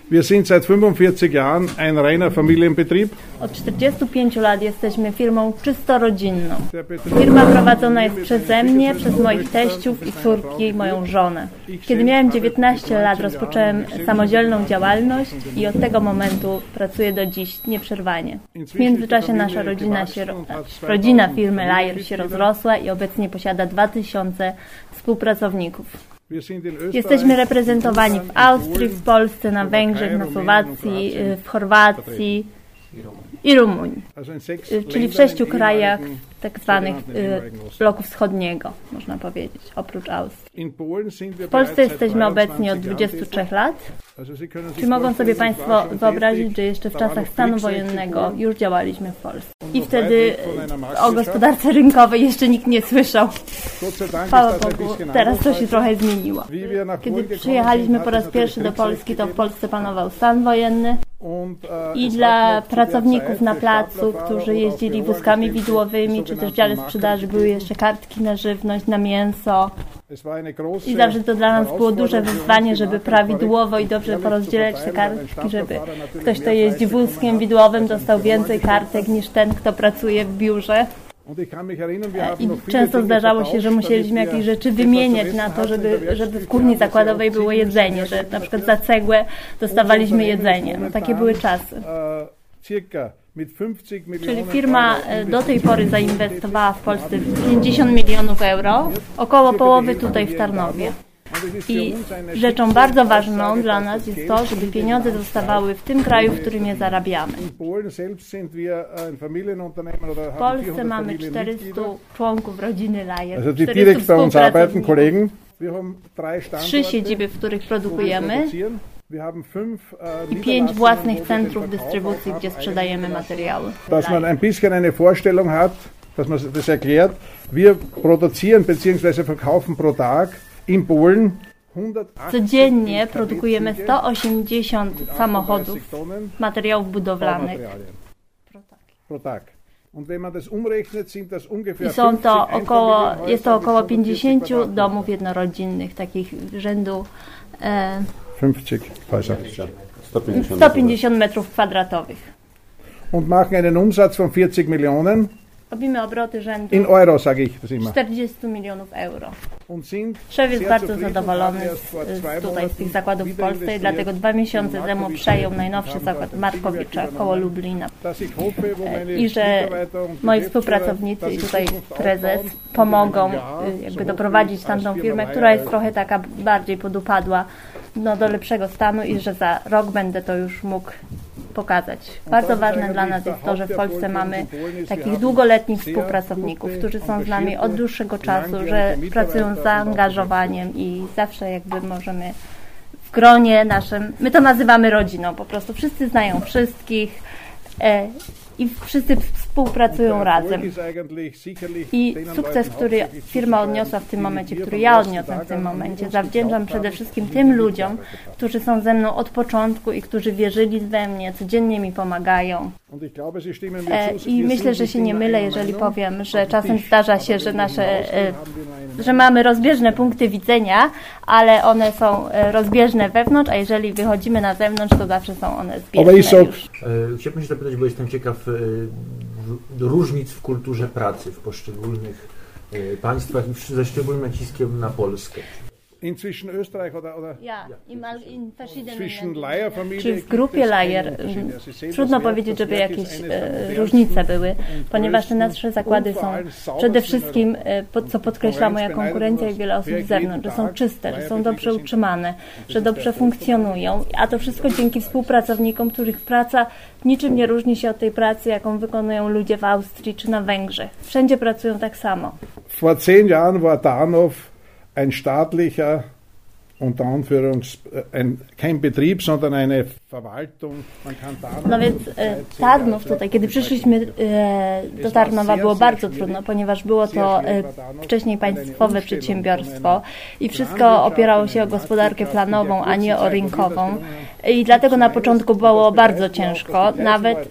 Wir sind seit 45 Jahren ein reiner Familienbetrieb. Od 45 lat jesteśmy firmą czysto rodzinną. Firma prowadzona jest przeze mnie, przez moich teściów i córki, moją żonę. Kiedy miałem 19 lat, rozpocząłem samodzielną działalność i od tego momentu pracuję do dziś nieprzerwanie. W międzyczasie nasza rodzina firmy Layer się rozrosła i obecnie posiada 2000 współpracowników. Jesteśmy reprezentowani w Austrii, w Polsce, na Węgrzech, na Słowacji, w Chorwacji i Rumunii, czyli w 6 krajach tak zwanych bloku wschodniego, można powiedzieć, oprócz Austrii. W Polsce jesteśmy obecnie od 23 lat. Czy mogą sobie Państwo wyobrazić, że jeszcze w czasach stanu wojennego już działaliśmy w Polsce? I wtedy o gospodarce rynkowej jeszcze nikt nie słyszał. Chwała Bogu, teraz to się trochę zmieniło. Kiedy przyjechaliśmy po raz pierwszy do Polski, to w Polsce panował stan wojenny. I dla pracowników na placu, którzy jeździli wózkami widłowymi, czy też w dziale sprzedaży, były jeszcze kartki na żywność, na mięso. I zawsze to dla nas było duże wyzwanie, żeby prawidłowo i dobrze porozdzielać te kartki, żeby ktoś, kto jeździ wózkiem widłowym, dostał więcej kartek niż ten, kto pracuje w biurze. I często zdarzało się, że musieliśmy jakieś rzeczy wymieniać na to, żeby w kuchni zakładowej było jedzenie, że na przykład za cegłę dostawaliśmy jedzenie. No, takie były czasy. Czyli firma do tej pory zainwestowała w Polsce 50 milionów euro, około połowy tutaj w Tarnowie. I rzeczą bardzo ważną dla nas jest to, żeby pieniądze zostawały w tym kraju, w którym je zarabiamy. W Polsce mamy 400 członków rodziny Layer, 400 współpracowników, 3 siedziby, w których produkujemy i 5 własnych centrów dystrybucji, gdzie sprzedajemy materiały. Dass man ein bisschen eine Vorstellung hat, dass man das erklärt. Wir produzieren bzw. verkaufen pro Tag in Polen codziennie produkujemy 180 samochodów, materiałów budowlanych. I jest to około 50 domów jednorodzinnych, takich rzędu 150 metrów kwadratowych. Und machen einen Umsatz von 40 Millionen. Robimy obroty rzędu in Euro, sage ich das immer. 40 milionów euro. Szef jest bardzo zadowolony z tych zakładów w Polsce i dlatego 2 miesiące temu przejął najnowszy zakład Markowicza koło Lublina. I że moi współpracownicy i tutaj prezes pomogą jakby doprowadzić tamtą firmę, która jest trochę taka bardziej podupadła, do lepszego stanu i że za rok będę to już mógł pokazać. Bardzo ważne dla nas jest to, że w Polsce mamy takich długoletnich współpracowników, którzy są z nami od dłuższego czasu, że pracują z zaangażowaniem i zawsze jakby możemy w gronie naszym, my to nazywamy rodziną, po prostu wszyscy znają wszystkich i wszyscy współpracują razem. I sukces, który firma odniosła w tym momencie, który ja odniosłem w tym momencie, zawdzięczam przede wszystkim tym ludziom, którzy są ze mną od początku i którzy wierzyli we mnie, codziennie mi pomagają. I myślę, że się nie mylę, jeżeli powiem, że czasem zdarza się, że mamy rozbieżne punkty widzenia, ale one są rozbieżne wewnątrz, a jeżeli wychodzimy na zewnątrz, to zawsze są one zbieżne już. Chciałbym się zapytać, bo jestem ciekaw różnic w kulturze pracy w poszczególnych państwach i ze szczególnym naciskiem na Polskę. Zwischen Österreich oder zwischen czy w grupie Layer trudno powiedzieć, żeby jakieś różnice były, ponieważ te nasze zakłady są przede wszystkim, co podkreśla moja konkurencja i wiele osób z zewnątrz, że są czyste, że są dobrze utrzymane, że dobrze funkcjonują, a to wszystko dzięki współpracownikom, których praca niczym nie różni się od tej pracy, jaką wykonują ludzie w Austrii czy na Węgrzech. Wszędzie pracują tak samo. Vor 10 Jahren war Tarnow ein staatlicher, unter kein Betrieb, sondern eine Verwaltung. No więc Tarnów tutaj, kiedy przyszliśmy do Tarnowa, było bardzo trudno, ponieważ było to wcześniej państwowe przedsiębiorstwo i wszystko opierało się o gospodarkę planową, a nie o rynkową. I dlatego na początku było bardzo ciężko. Nawet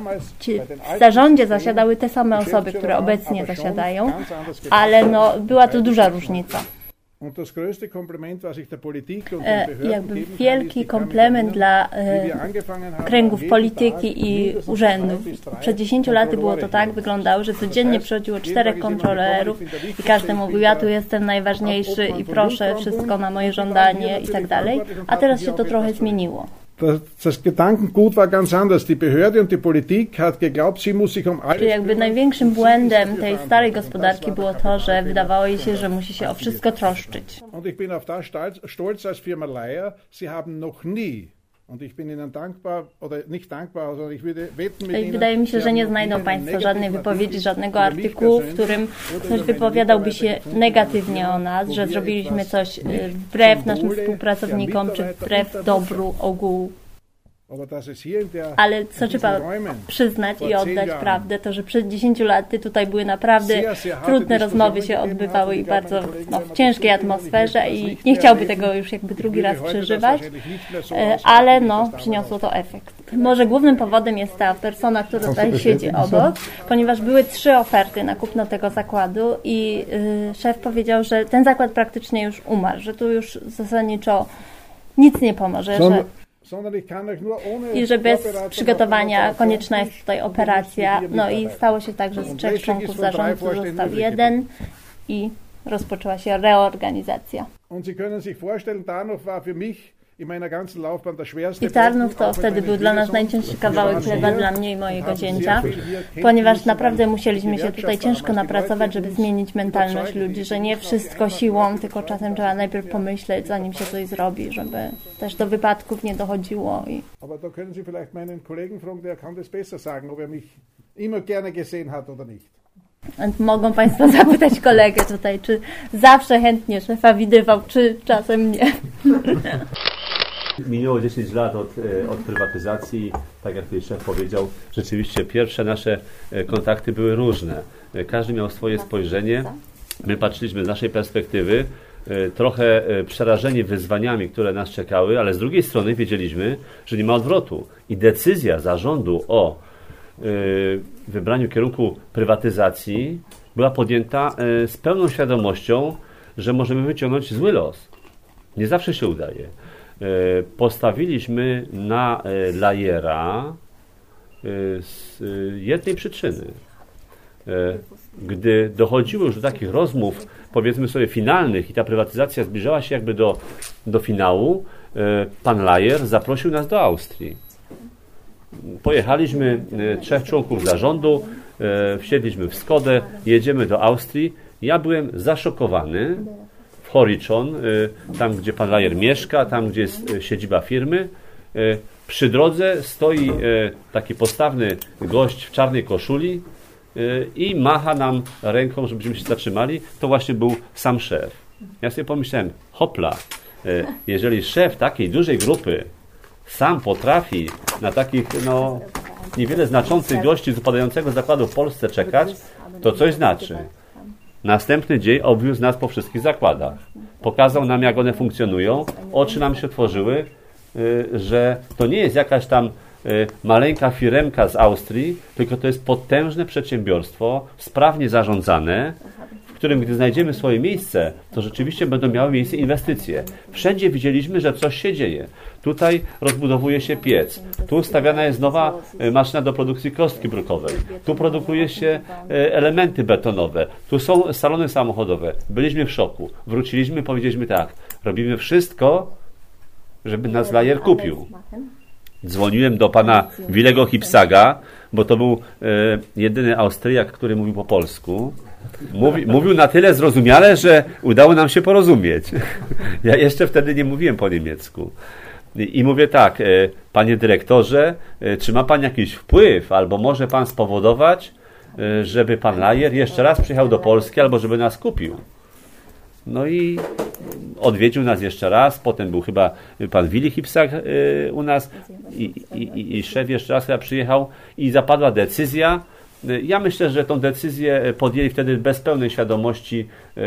w zarządzie zasiadały te same osoby, które obecnie zasiadają, ale była to duża różnica. Jakby wielki komplement dla kręgów polityki i urzędów. Przed 10 laty było to tak, wyglądało, że codziennie przychodziło 4 kontrolerów i każdy mówił, ja tu jestem najważniejszy i proszę wszystko na moje żądanie i tak dalej, a teraz się to trochę zmieniło. Das Gedankengut war ganz anders. Die Behörde und die Politik hat geglaubt, sie muss sich alles. Czyli jakby największym błędem tej starej gospodarki było to, że wydawało jej się, że musi się o wszystko troszczyć. Und ich bin auf das stolz als Firma Laier. Sie haben noch nie. Und ich bin Ihnen dankbar, oder nicht dankbar, sondern ich würde wetten mit Ihnen. Wydaje mi się, że nie znajdą Państwo żadnej wypowiedzi, żadnego artykułu, w którym ktoś wypowiadałby się negatywnie o nas, że zrobiliśmy coś wbrew naszym współpracownikom, czy wbrew dobru ogółu. Ale co trzeba przyznać i oddać prawdę, to że przed 10 laty tutaj były naprawdę trudne rozmowy się odbywały i bardzo w ciężkiej atmosferze i nie chciałby tego już jakby drugi raz przeżywać, ale przyniosło to efekt. Może głównym powodem jest ta persona, która tutaj siedzi obok, ponieważ były 3 oferty na kupno tego zakładu i szef powiedział, że ten zakład praktycznie już umarł, że tu już zasadniczo nic nie pomoże, i że bez przygotowania konieczna jest tutaj operacja. No i stało się tak, że z 3 członków zarządu został 1 i rozpoczęła się reorganizacja. I Tarnów to wtedy był dla nas najcięższy kawałek chleba dla mnie i mojego zięcia, ponieważ naprawdę musieliśmy się tutaj ciężko napracować, żeby zmienić mentalność ludzi, że nie wszystko siłą, tylko czasem trzeba najpierw pomyśleć, zanim się coś zrobi, żeby też do wypadków nie dochodziło. Aber da können Sie vielleicht meinen Kollegen fragen, der kann das besser sagen, ob mich immer gerne gesehen hat oder nicht. Mogą Państwo zapytać kolegę tutaj, czy zawsze chętnie szefa widywał, czy czasem nie. Minęło 10 lat od prywatyzacji, tak jak tutaj szef powiedział, rzeczywiście pierwsze nasze kontakty były różne. Każdy miał swoje spojrzenie, my patrzyliśmy z naszej perspektywy, trochę przerażeni wyzwaniami, które nas czekały, ale z drugiej strony wiedzieliśmy, że nie ma odwrotu i decyzja zarządu o wybraniu kierunku prywatyzacji była podjęta z pełną świadomością, że możemy wyciągnąć zły los. Nie zawsze się udaje. Postawiliśmy na Laiera z jednej przyczyny. Gdy dochodziło już do takich rozmów, powiedzmy sobie, finalnych i ta prywatyzacja zbliżała się jakby do finału, pan Laier zaprosił nas do Austrii. Pojechaliśmy 3 członków zarządu, wsiedliśmy w Skodę, jedziemy do Austrii. Ja byłem zaszokowany w Horiczon, tam gdzie pan Laier mieszka, tam gdzie jest siedziba firmy. Przy drodze stoi taki postawny gość w czarnej koszuli i macha nam ręką, żebyśmy się zatrzymali. To właśnie był sam szef. Ja sobie pomyślałem, hopla, jeżeli szef takiej dużej grupy sam potrafi na takich niewiele znaczących gości z upadającego zakładu w Polsce czekać, to coś znaczy. Następny dzień obwiózł nas po wszystkich zakładach. Pokazał nam, jak one funkcjonują. Oczy nam się otworzyły, że to nie jest jakaś tam maleńka firemka z Austrii, tylko to jest potężne przedsiębiorstwo, sprawnie zarządzane, w którym gdy znajdziemy swoje miejsce, to rzeczywiście będą miały miejsce inwestycje. Wszędzie widzieliśmy, że coś się dzieje. Tutaj rozbudowuje się piec. Tu stawiana jest nowa maszyna do produkcji kostki brukowej. Tu produkuje się elementy betonowe. Tu są salony samochodowe. Byliśmy w szoku. Wróciliśmy, powiedzieliśmy tak. Robimy wszystko, żeby nas Laier kupił. Dzwoniłem do pana Willego Hipsaga, bo to był jedyny Austriak, który mówił po polsku. Mówił na tyle zrozumiale, że udało nam się porozumieć. Ja jeszcze wtedy nie mówiłem po niemiecku. I mówię tak, panie dyrektorze, czy ma pan jakiś wpływ, albo może pan spowodować, żeby pan Laier jeszcze raz przyjechał do Polski, albo żeby nas kupił. No i odwiedził nas jeszcze raz, potem był chyba pan Willy Hipsak u nas i szef jeszcze raz chyba przyjechał i zapadła decyzja. Ja myślę, że tą decyzję podjęli wtedy bez pełnej świadomości,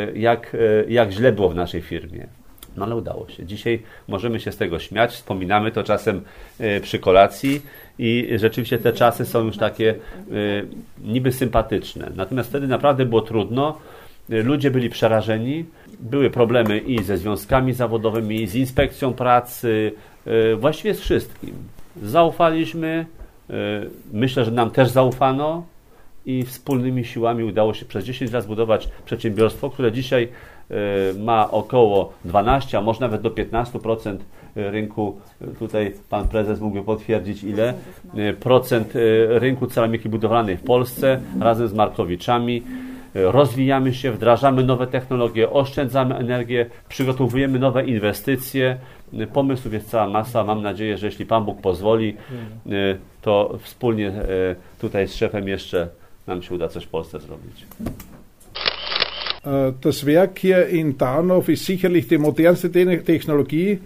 jak źle było w naszej firmie. No ale udało się. Dzisiaj możemy się z tego śmiać, wspominamy to czasem przy kolacji i rzeczywiście te czasy są już takie niby sympatyczne. Natomiast wtedy naprawdę było trudno Ludzie byli przerażeni, były problemy i ze związkami zawodowymi, i z inspekcją pracy, właściwie z wszystkim. Zaufaliśmy, myślę, że nam też zaufano i wspólnymi siłami udało się przez 10 lat zbudować przedsiębiorstwo, które dzisiaj ma około 12, a może nawet do 15% rynku. Tutaj pan prezes mógłby potwierdzić, ile procent rynku ceramiki budowlanej w Polsce razem z Markowiczami. Rozwijamy się, wdrażamy nowe technologie, oszczędzamy energię, przygotowujemy nowe inwestycje. Pomysłów jest cała masa. Mam nadzieję, że jeśli Pan Bóg pozwoli, to wspólnie tutaj z szefem jeszcze nam się uda coś w Polsce zrobić. Das Werk hier in Tarnow ist sicherlich die modernste Technologie.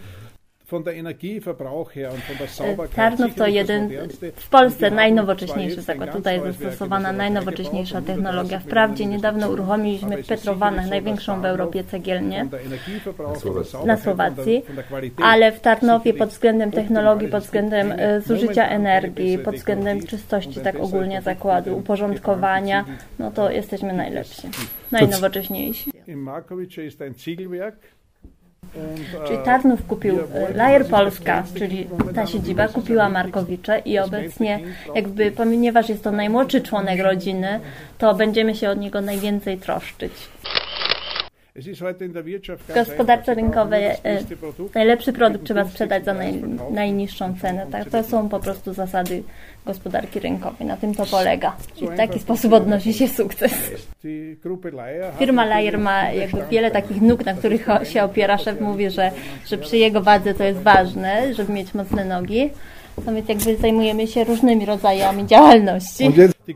Tarnów to jeden w Polsce najnowocześniejszy zakład. Tutaj jest zastosowana najnowocześniejsza technologia. Wprawdzie niedawno uruchomiliśmy w Petrowanach największą w Europie cegielnię na Słowacji, ale w Tarnowie pod względem technologii, pod względem zużycia energii, pod względem czystości tak ogólnie zakładu, uporządkowania, no to jesteśmy najlepsi, najnowocześniejsi. Czyli Tarnów kupił Lajer Polska, czyli ta siedziba kupiła Markowicze i obecnie jakby, ponieważ jest to najmłodszy członek rodziny, to będziemy się od niego najwięcej troszczyć. W gospodarce rynkowej najlepszy produkt trzeba sprzedać za najniższą cenę. Tak? To są po prostu zasady gospodarki rynkowej. Na tym to polega. I w taki sposób odnosi się sukces. Firma Lajer ma jakby wiele takich nóg, na których się opiera. Szef mówi, że przy jego wadze to jest ważne, żeby mieć mocne nogi. No więc jakby zajmujemy się różnymi rodzajami działalności.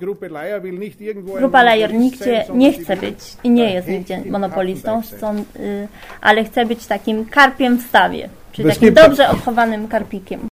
Grupa Lajer nigdzie nie chce być i nie jest nigdzie monopolistą, ale chce być takim karpiem w stawie, czyli takim dobrze odchowanym karpikiem.